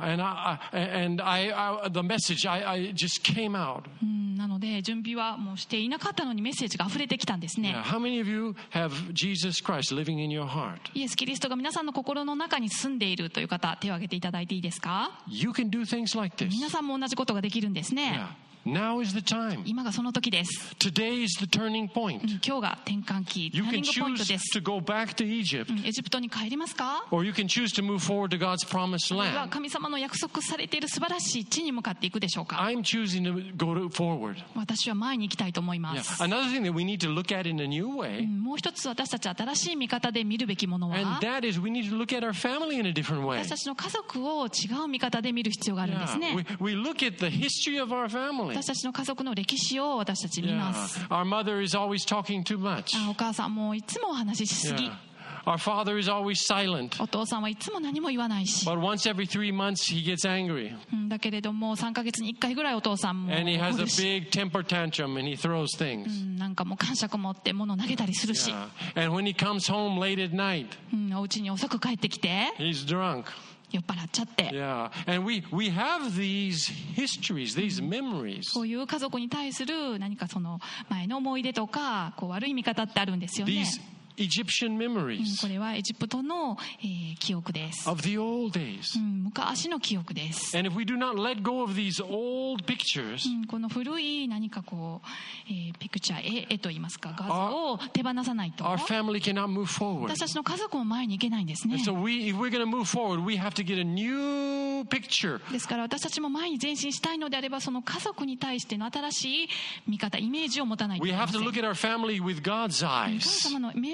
and the message I just came out. なので準備はもうしていなかったのにメッセージが溢れてきたんですね。 Yeah, how many of you have Jesus Christ living in your heart? イエス・キリストが皆さんの心の中に住んでいるという方、手を挙げていただいていいですか？ You can do things like this. 皆さんも同じことができるんですね。 Yeah. Now is the time. 今がその時です。 Today is the turning point. 今日が転換期、タ You ーニン can グポイント choose です。 to go back to Egypt, エジプトに帰りますか？ or you can choose to move forward to God's promised あるいは land. 神様の約束されている素晴らしい地に向かっていくでしょうか？ I'm choosing to go forward. 私は前に行きたいと思いま Yeah. す。 Another thing that we need to look at in a new way, もう一つ私たち新しい見方で見るべきもの and は、 that is we need to look at our family in a different way. 私たちの家族を違う見方で見る必要があるんですね。 Yeah. We look at the history of our family. 私たちの家族の歴史を私たち見ま Yeah. す。 Our mother is always talking too much. お母さんもいつもお話ししすぎ。 Yeah. Our father is always silent. お父さんはいつも何も言わないし。 But once every 3 months he gets angry. だけれども3ヶ月に1回ぐらいお父さんも And he 怒 has る a し、 big temper tantrum and he throws things. なんかもう感触持って物を投げたりするし、 Yeah. And when he comes home late at night, お家に遅く帰ってきて he's drunk. 酔っ払っちゃって、 Yeah. And we have these histories, these memories, こういう家族に対する何かその前の思い出とかこう悪い見方ってあるんですよね。 these Egyptian memories これはエジプトの、記憶です。 of the old days. 昔の記憶です。 And if we do not let go of these old pictures, この古い何かこう、ピクチャー、絵といいますか画像を手放さないと our family cannot move forward. 私たちの家族も前に行けないんですね。 And so if we're going to move forward, we have to get a new picture. ですから私たちも前に前進したいのであればその家族に対しての新しい見方イメージを持たないとい We けま have せ to ん。 look at our family with God's 神 eyes. 様の目を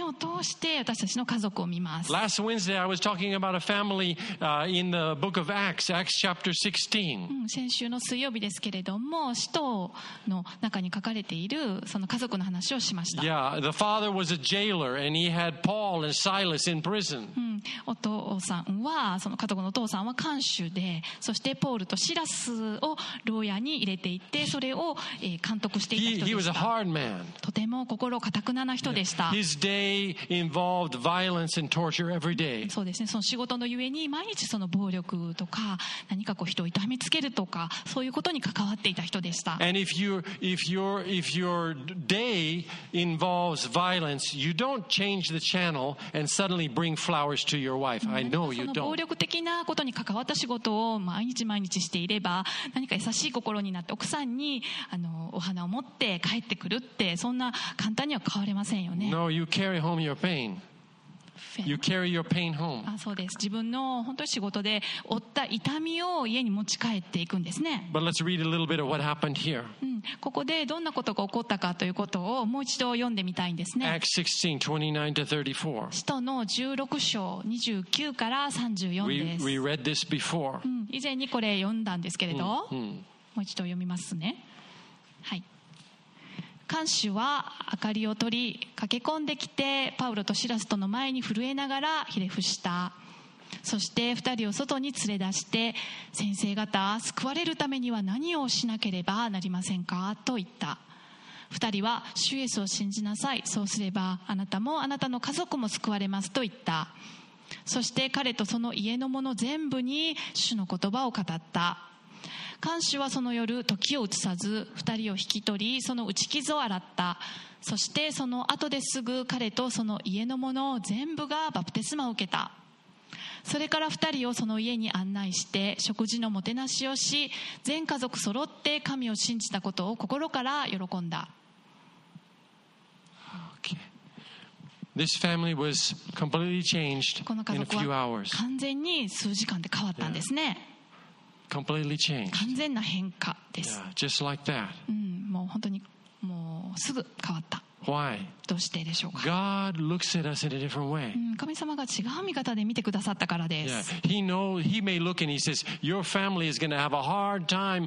を通して私たちの家族を見ます。 Last Wednesday I was talking about a family in the book of Acts chapter 16. 先週の水曜日ですけれども、使徒の中に書かれているその家族の話をしました。 Yeah, the father was a jailer and he had Paul and Silas in prison. お父さんは、その家族のお父さんは看守で、そしてポールとシラスを牢屋に入れていて、それを監督していた人で He し was a た。 hard man. とても心固くなな人でした。 His day involved violence and torture every day. そうですね、その仕事のゆえに毎日その暴力とか何かこう人を痛めつけるとか、そういうことに関わっていた人でした。 And if your day involves violence, you don't change the channel and suddenly bring flowers to your wife. I know そ you の暴 don't. 力的なことに関わった仕事を毎日していれば、何か優しい心になって奥さんにお花を持って帰ってくるって、そんな簡単には変われませんよね。 No, you carry home your pain. You carry your pain home. そうです。自分の本当に仕事で負った痛みを家に持ち帰っていくんですね。 But let's read a little bit of what happened here. ここでどんなことが起こったかということをもう一度読んでみたいんですね。 Acts 16:29 to 34. 使徒の16章29から34 です。 We read this before. 以前にこれ読んだんですけれど、もう一度読みますね。はい。看守は明かりを取り、駆け込んできてパウロとシラスとの前に震えながらひれ伏した。そして2人を外に連れ出して、先生方、救われるためには何をしなければなりませんかと言った。2人は、主イエスを信じなさい、そうすればあなたもあなたの家族も救われますと言った。そして彼とその家の者全部に主の言葉を語った。看守はその夜、時を移さず2人を引き取り、その打ち傷を洗った。そしてその後ですぐ彼とその家の者全部がバプテスマを受けた。それから2人をその家に案内して食事のもてなしをし、全家族揃って神を信じたことを心から喜んだ。 Okay. This family was completely changed この家 in a 族 few は hours. 完全に数時間で変わったんですね。 Completely changed. 完全な変化です。 Yeah, just like that. もう本当にもうすぐ変わった。 Why? どうしてでしょうか。 God looks at us in a different way. 神様が違う見方で見てくださったからで Yeah, す。 he may look and he says, your family is going to have a hard time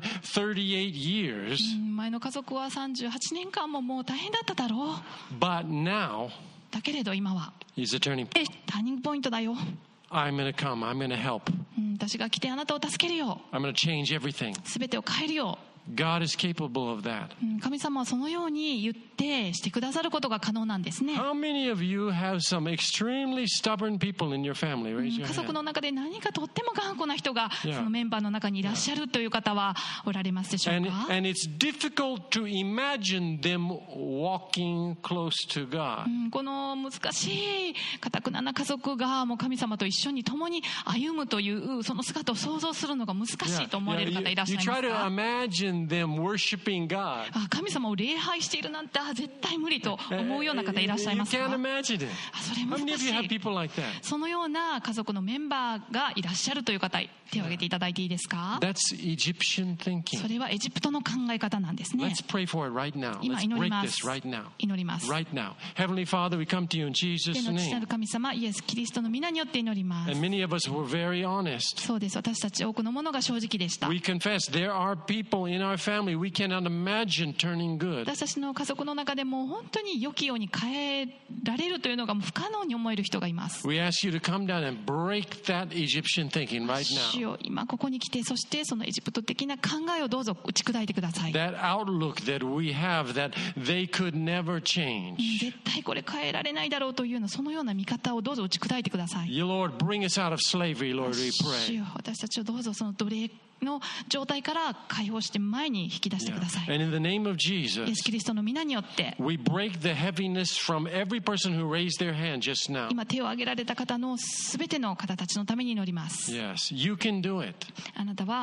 38 years, 前の家族は38年間ももう大変だっただろう。 but now だけれど今は is a turning point. ターニングポイントだよ。 I'm going to come. I'm going to help. 私が来てあなたを助けるよ。 I'm going to change everything. すべてを変えるよ。 God is capable of that. 神様はそのように言ってしてくださることが可能なんですね。 How many of you have some extremely stubborn people in your family? Raise your 家族 hand. の中で何かとっても頑固な人が Yeah. そのメンバーの中にいらっしゃるという方はおられますでしょう And か。 it's difficult to imagine them walking close to God. この難しい堅くなな家族がもう神様と一緒に共に歩むというその姿を想像するのが難しいと思われる方いらっしゃい You ます try to か。 imagine them worshiping God. 神様を礼拝しているなんて絶対無理と思うような方いらっしゃい You ますか。 can't imagine it. それ How 難 many of し you have い。 people like that? そのような家族のメンバーがいらっしゃるという方、手を挙げていただいていいですか。 That's Egyptian そ thinking. れはエジプトの考え方なんですね。 Let's pray for it right now. 今 Let's 祈り break ま this す。 right now. 祈ります。 Right now. Heavenly Father, we come to you in 天 Jesus' の父な name. る神様、イエス・キリストの皆によって祈ります。 And many of us were very honest. そうです。私たち多くのものが正直でした。 We confess there are people in our family we cannot imagine turning good. 私たちの家族の中でも本当に良きように変えられるというのがもう不可能に思える人がいます。 We ask you to come down and break that Egyptian thinking right 主 now. よ、今ここに来て、そしてそのエジプト的な考えをどうぞ打ち砕いてください。 That outlook that we have that they could never change. 絶対これ変えられないだろうというようなそのような見方をどうぞ打ち砕いてください。 You, Lord, bring us out of slavery, Lord, we 主 pray. よ、私たちをどうぞその奴隷の状態から解放して前に引き出してください。 And in the name of イエス Jesus, キリストの皆によって、 we break the heaviness from every person who raised their hand just now. 今手を挙げられた方のすべての方たちのために祈ります。 Yes, you can do it. あなたは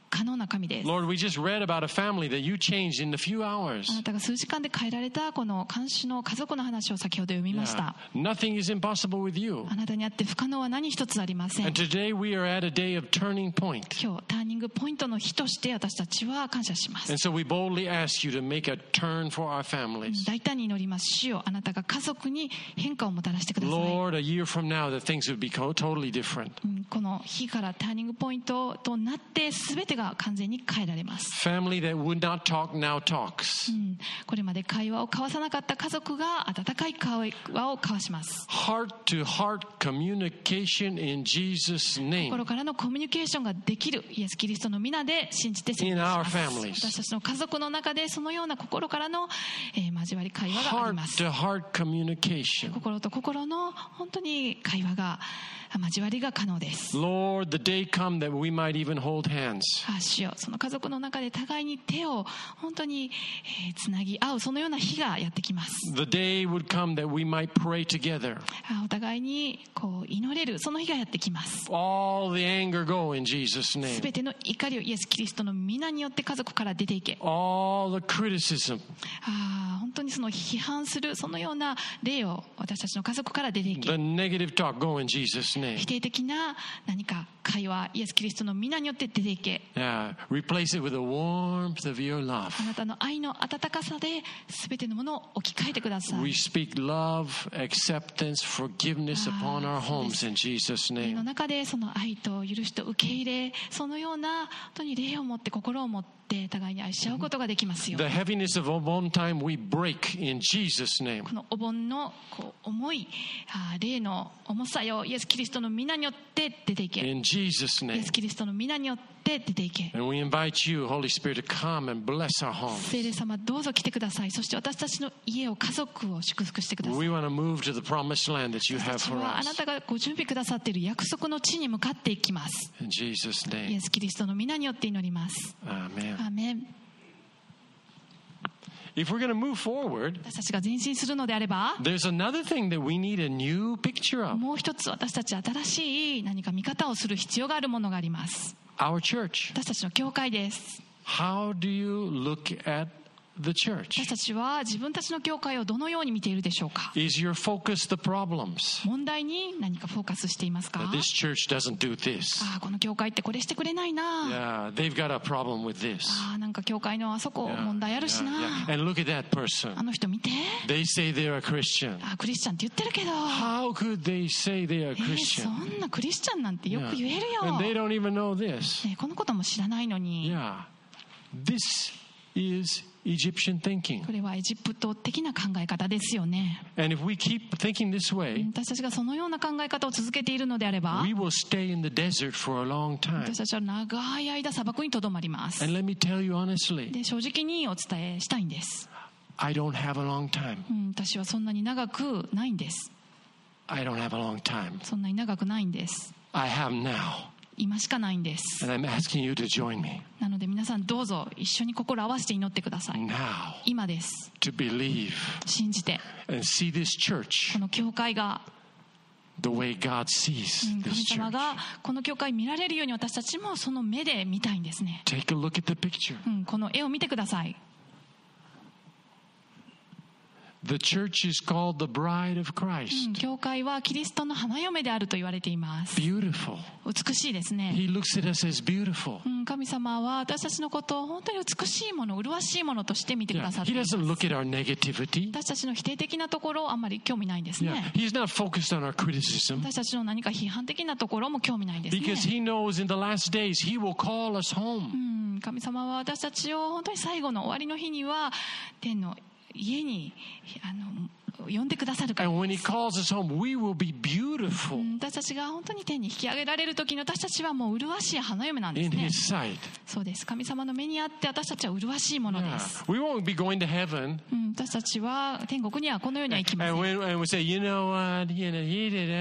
可能な神です。 Lord, we just read about a family that you changed in a few あ hours. なたが数時間で変えられたこの看守の家族の話を先ほど読みました。 Nothing is impossible with you. あなたにあって不可能は何一つありません。 And today we are at a day of turning point. 今日ターニングポイントの日として私たちは感謝します。 And so we boldly ask you to make a turn for our families. 大胆に祈ります。主よ、あなたが家族に変化をもたらしてください。 Lord, a year from now that things would be totally different. この日からターニングポイントとなって全てが完全に変えられます。 Family that would not talk now talks. これまで会話を交わさなかった家族が温かい会話を交わします。 Heart to heart communication in Jesus' name. 心からのコミュニケーションができるイエス・キリストの皆で信じて宣言します。 In our families. 私たちの家族の中でそのような心からの、交わり会話がありま Heart す。 to heart communication. 心と心の本当に会話が交わりが可能です。 Lord, the day come that we might even hold hands. 主よ、その家族の中で互いに手を本当につなぎ合うそのような日がやってきます。 The day would come that we might pray together. お互いにこう祈れるその日がやってきます。 All the anger go in Jesus' す name. べての怒りをイエス・キリストの皆によって家族から出ていけ。 All the criticism. 本当にその批判するそのような例を私たちの家族から出ていけ。 The negative talk go in Jesus' name. 否定的な何か会話イエス・キリストの皆によって出ていけ。 Replace it with the warmth of your love. あなたの愛の温かさで全てのものを置き換えてください。 We speak love, acceptance, forgiveness upon our homes in Jesus' 家の name. 中でその愛と許しと受け入れそのような本当に霊を持って心を持って互いに愛し合うことができますよ。 The heaviness of Obon time we break in Jesus' name. このお盆のこう重い霊の重さよイエス・キリストの皆によって出ていけ。 In Jesus' イエ name. ス・キリストの皆によって出ていけ。 And we invite you, Holy Spirit, to come and bless our homes. 聖霊様どうぞ来てください。そして私たちの家を家族を祝福してください。 We want to move to the promised land that you 私 have たち for はあな us. たがご準備くださっている約束の地に向かっていきます。 In Jesus' イエ name. ス・キリストの皆によって祈ります。 Amen. アーメン。 If we're going to move forward, 私たちが前進するのであれば there's another thing that we need a new picture of. もう一つ私たち新しい何か見方をする必要があるものがあります。 Our church. 私たちの教会です。 How do you look at the church? 私たちは自分たちの教会をどのように見ているでしょうか。 Is your focus the problems? 問題に何かフォーカスしていますか。 This church doesn't do this. この教会ってこれしてくれないな。 Yeah, they've got a problem with this. なんか教会のあそこ Yeah, 問題あるしな。 yeah. And look at that person. あの人見て。 They say they're a Christian. クリスチャンって言ってるけど。 How could they say they're a そ Christian? んなクリスチャンなんてよく言えるよ。 And they don't even know this. このことも知らないのに。 Yeah. This is Egyptian thinking. これはエジプト的な考え方ですよね。 And if we keep thinking this way, 私たちがそのような考え方を続けているのであれば、 we will stay in the desert for a long time. 私たちは長い間砂漠にとどまります。 And let me tell you honestly, で、正直にお伝えしたいんです。 I don't have a long time. 私はそんなに長くないんです。 I don't have a long time. そんなに長くないんです。 I have now. 今しかないんです。 And I'm asking you to join me なので皆さんどうぞ一緒に心を合わせて祈ってください。 now 今です。 to believe 信じて and see this church この教会が the way God sees 神 this 様 church. がこの教会見られるように私たちもその目で見たいんですね。 Take a look at the picture. この絵を見てください。 The church is called the bride of Christ. 教会はキリストの花嫁であると言われています。 Beautiful. 美しいですね。 He looks at us as beautiful. 神様は私たちのことを本当に美しいもの、麗しいものとして見てく Yeah. ださってい He ます。 doesn't look at our negativity. 私たちの否定的なところあんまり興味ないんですね。 Yeah. He's not focused on our criticism 私たちの何か批判的なところも興味ないんですね。 because he knows in the last days he will call us home. 神様は私たちを本当に最後の終わりの日には天の家に呼んでくださるから And when で he す。 calls us home, we will be beautiful 私たちが本当に天に引き上げられる時に私たちはもう麗しい花嫁なんで in すね。 his sight. そうです。神様の目にあって私たちは麗しいもので Yeah. す。 We won't be going to heaven 私たちは天国にはこのようには行きませ and ん。 we say, you know what, he did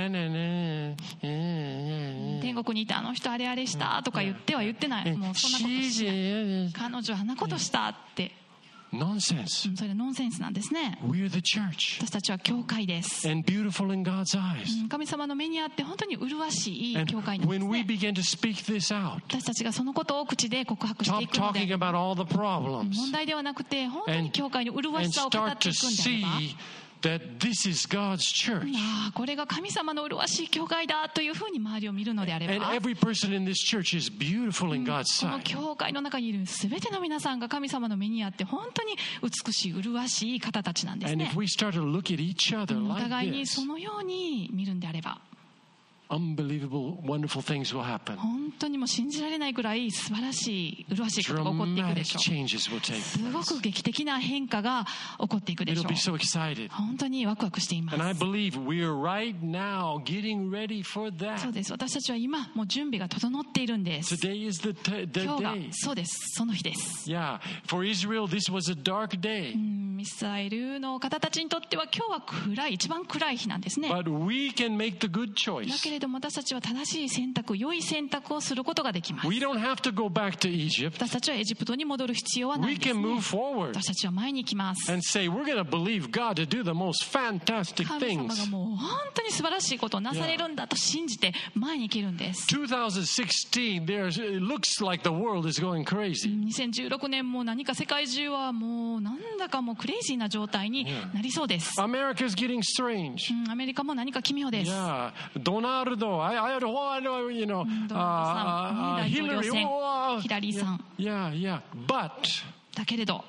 that. 天国にいてあの人あれあれしたとか言っては言ってない。もうそんなことしない。彼女はあんなことしたって。 nonsense. それはノンセンスなんですね。 We're the church 私たちは教会です。 and beautiful in God's eyes. 神様の目にあって本当に麗しい And 教会なんです when we ね。 begin to speak this out, 私たちがそのことを口で告白してい stop くの talking で、 about all the problems 問題ではなくて本当に教会の麗 and しさを語っ start て to いくんであれば、 see that this is God's church. これが神様の麗しい教会だというふうに周りを見るのであれ And ば、 every person in this church is beautiful in God's この sight. 教会の中にいる全ての皆さんが神様の目にあって本当に美しい麗しい方たちなんです And ね if。we start to look at each other お like 互いに this, そのように見るんであれば、 unbelievable, wonderful things will happen. 本当にもう信じられないくらい素晴らしい麗しいことが起こっていくで Dramatic しょう。 changes will take すご place. く劇的な変化が起こっていくでし It'll ょ be う。 so excited. 本当にワクワクしていま And I す。 believe we're right now getting ready for そう that. です。私たちは今もう準備が整っているんです。 Today is the 今日が day. そうです。その日です。 Yeah, for Israel, this was a dark day. イスラエルの方たちにとっては今日は暗い、一番暗い日なんですね。 But we can make the good だ choice. けれども私たちは正しい選択、良い選択をすることができます。 We don't have to go back to Egypt. 私たちはエジプトに戻る必要はない We んです can ね。 move forward 私たちは前に行きます。 and say, we're going to believe God to do the most fantastic 神様が things. もう本当に素晴らしいことをなされるんだと信じて前に行けるんです。 2016, it looks like the world is going crazy. 2016年も何か世界中はもうなんだかもうクレイジーな状態になりそうです。 America's getting strange. アメリカも何か奇妙です。 Yeah, Donaldo, I don't, you know, ドナルドさん、大統領 Hillary, 選 oh, ヒラリーさん。 yeah. But だけれど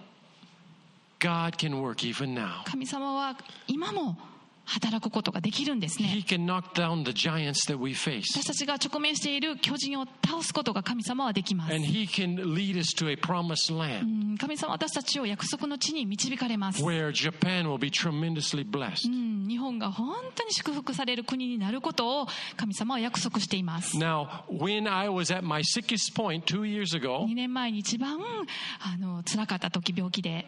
God can work even now. 神様は今も働くことができるんですね。 He can knock down the giants that we face. 私たちが直面している巨人を倒すことが神様はできます。 And He can lead us to a promised land 神様は私たちを約束の地に導かれます。 where Japan will be tremendously blessed. 日本が本当に祝福される国になることを神様は約束しています。 Now, when I was at my sickest point 2 years ago, 2年前に一番辛かった時、病気で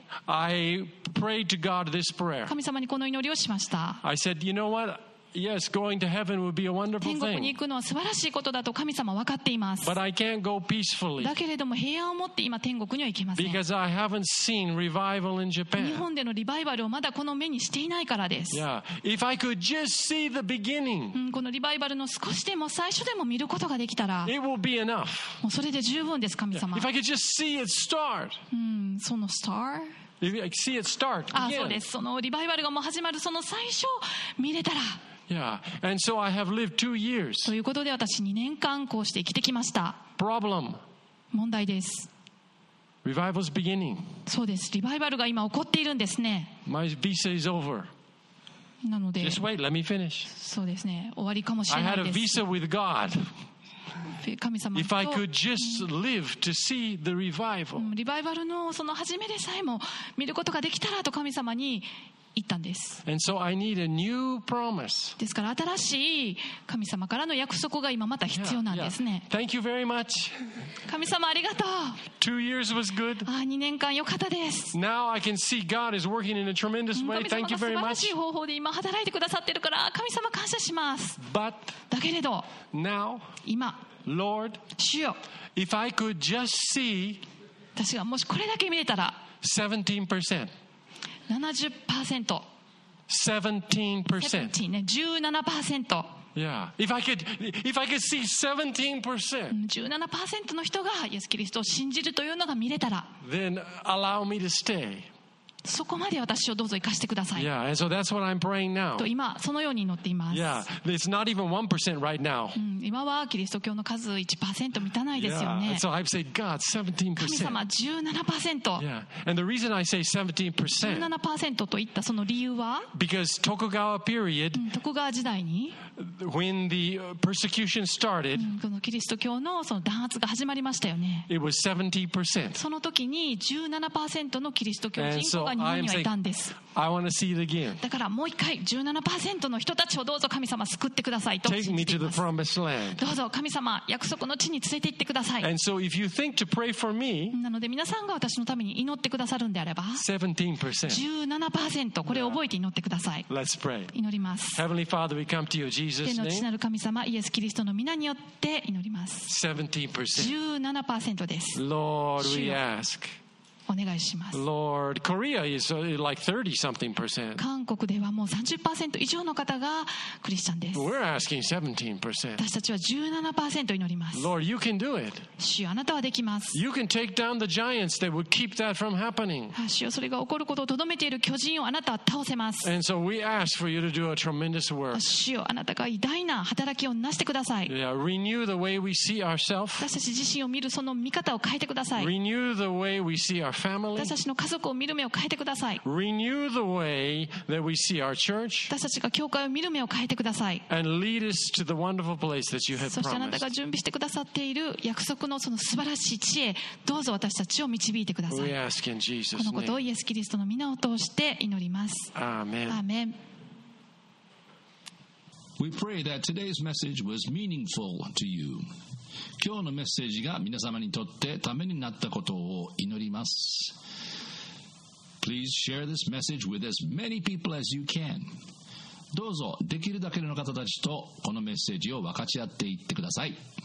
I prayed to God this prayer. 神様にこの祈りをしました。 I said, you know what? Yes, going to heaven would be a wonderful 天国に thing. 行くのは素晴らしいことだと神様は分かっています。 But I can't go peacefully だけれども平安を持って今天国には行けません。 because I haven't seen revival in 日 Japan. 本でのリバイバルをまだこの目にしていないからです。 Yeah, if I could just see the beginning, このリバイバルの少しでも最初でも見ることができたら it will be enough. もうそれで十分です。神様 If I could just see it start, そのスター if I could see it start そうで again. す。そのリバイバルがもう始まるその最初見れたら Yeah, and so I have lived 2 years. ということで私2年間こうして生きてきました。 Problem, 問題です。 revival's beginning. そうです。リバイバルが今起こっているんですね。 My visa is over. なので Just wait, let me finish. そうですね、終わりかもし I れな had い a です。 visa with God. 神様 If I と could just live to see the revival. リバイバルのその初めでさえも見ることができたらと神様に言ったんです。 And so I need a new promise. ですから新しい神様からの約束が今また必要なんですね。 Thank you very much. 神様ありがとう。 2 years was good. 2年間良かったです。 Now I can see God is working in a tremendous way. 神様 Thank が you 素 very 晴らし much. い方法で今働いてくださってるから神様感謝します。 But だけれど now, 今 Lord, 主よ、 if I could just see 私がもしこれだけ見れたら 17%, 70%、 17%. 17% Yeah. If I could see 17%, 17% の人がイエス・キリストを信じるというのが見れたら then allow me to stay. そこまで私をどうぞ生かしてください。 Yeah. And so that's what I'm praying now. と今そのように祈っています。 Yeah. It's not even 1% right now. 今はキリスト教の数 1% 満たないですよ Yeah. ね。 So I've said, God, 神 17%. 様 17%、 Yeah. And the reason I say 17%, 17% といったその理由は、 because Tokugawa period, 徳川時代に when the persecution started, このキリスト教のその弾圧が始まりましたよね。 it was 70%. その時に 17% のキリスト教 And 人口 so が日本 I'm にはいた saying, んです。 I want to see it again. だからもう一回 17% の人たちをどうぞ神様救ってくださいと Take 信 me じてい to ま the す。 promised land. どうぞ神様約束の地に連れて行ってください。 And so if you think to pray for me, なので皆さんが私のために祈ってくださるんであれば 17%. 17%、これを覚えて祈ってください。 Let's pray. 祈ります。 Heavenly Father, we come to you in 天 Jesus' の父な name. る神様イエス・キリストの皆によって祈ります。 17%. 17% です。 Lord, we 主よ、 ask, お願いします。 Lord, Korea is like 30-something%. 韓国ではもう 30% 以上の方がクリスチャンです。 We're asking 17%. 私たちは 17% 祈ります。 Lord, you can do it. 主よ、あなたはできます。 You can take down the giants that would keep that from happening. 主よ、それが起こることをとどめている巨人をあなたは倒せます。 And so we ask for you to do a tremendous work. 主よ、あなたが偉大な働きをなしてください。 Yeah, renew the way we see ourselves. 私たち自身を見るその見方を変えてください。 Renew the way we see our family. 私たちの家族を見る目を変えてください。 Renew the way that we see our church. 私たちが教会を見る目を変えてください。 And lead us to the wonderful place that you have そしてあなた promised. が準備してくださっている約束のその素晴らしい地へ、どうぞ私たちを導いてくださ We い。 ask in こ Jesus' のことを name. イエス・キリストの皆を通して祈ります。 Amen. アーメン。 We pray that today's message was meaningful to you. 今日のメッセージが皆様にとってためになったことを祈ります。Please share this message with as many people as you can. どうぞできるだけの方たちとこのメッセージを分かち合っていってください。